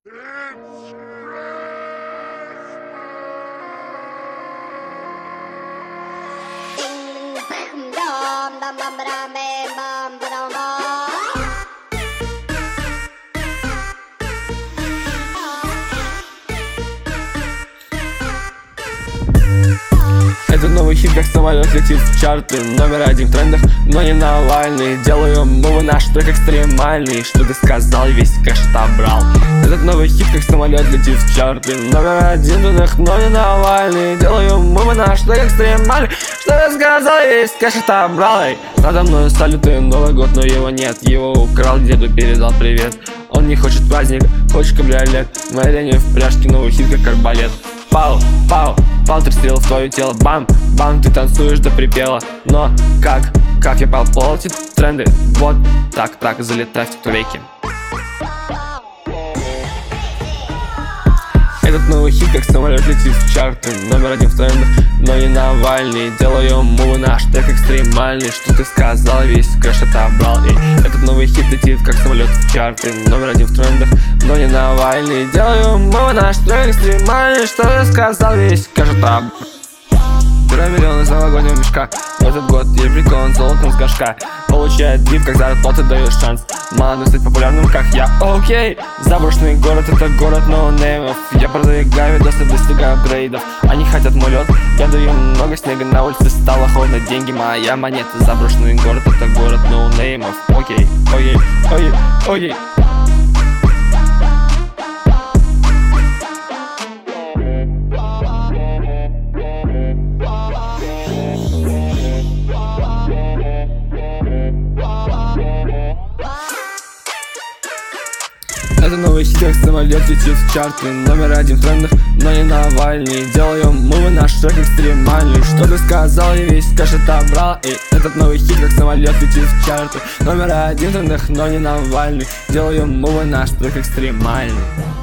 Это новый хит, как самолет летит в чарты. Номер один в трендах, но не Навальный. Делаю мувы, наш трек экстремальный. Что ты сказал, весь кэш отобрал. Этот новый хит, как самолет летит в чарты. Номер один в трендах, но не Навальный. Делаю мувы, наш трек экстремальный. Что ты сказал, весь кэш отобрал. Эй, надо мной салюты, Новый год, но его нет. Его украл, деду передал привет. Он не хочет праздник, хочет кабриолет. Морение в пляжке, новый хит, как арбалет. Пау, пау, пау, ты стрел в твое тело. Бам, бам, ты танцуешь до припела. Но как я попал эти тренды. Вот так, залетай в тиктоки. Этот новый хит, как самолет летит в чарты. Номер один в трендах, но не Навальный. Делаю мувы, наш трек экстремальный. Что ты сказал, весь кэш отобрал. Этот новый хит летит, как самолет в чарты. Номер один в трендах, но не Навальный. Делаю мувы, наш трек экстремальный. Что ты сказал, весь кэш отобрал. Беру миллион из новогоднего мешка. В этот год я прикован золотом с горшка. Получает дрип, как заработать даешь шанс. Молодым стать популярным, как я. Окей, заброшенный город, это город ноунеймов. Я продвигаю видосы, достигаю апгрейдов. Они хотят мой лед, я даю много снега. На улице стало холодно, деньги моя монета. Заброшенный город, это город ноунеймов. Окей. Это новый хит, как самолет летит в чарты. Номер один в трендах, но не Навальный. Делаю мувы, наш трек экстремальный. Что ты сказал, я весь кэш отобрал. Этот новый хит, как самолет летит в чарты. Номер один в трендах, но не Навальный. Делаю мувы, наш трек экстремальный.